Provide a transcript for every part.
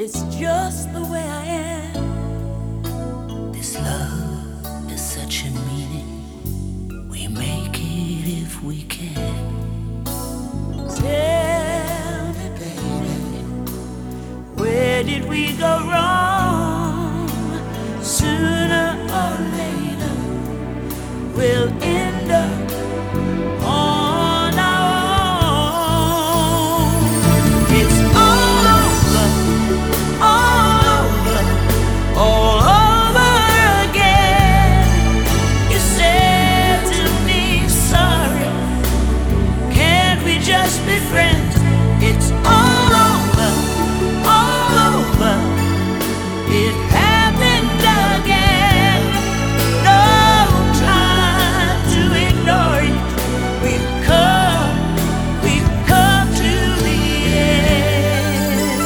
It's just the way I am. This love is such a meaning. We make it if we can. Tell me, baby, where did we go wrong? Sooner or later, we'll end up on our own. It's all over, all over, all over again. You said to me, sorry, can't we just be friends? It's all over, all over. It happened again. No time to ignore it. We've come to the end.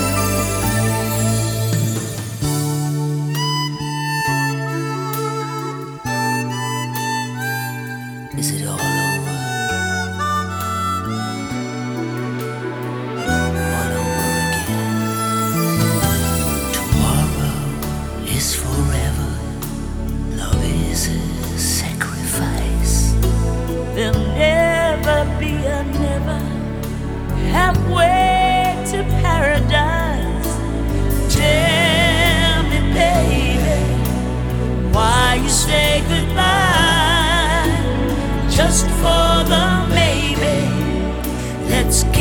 Is it all over? All over again. Tomorrow is forever. Love is a sacrifice. There'll never be a never halfway to paradise. Tell me, baby, why you say goodbye just for the maybe. Let's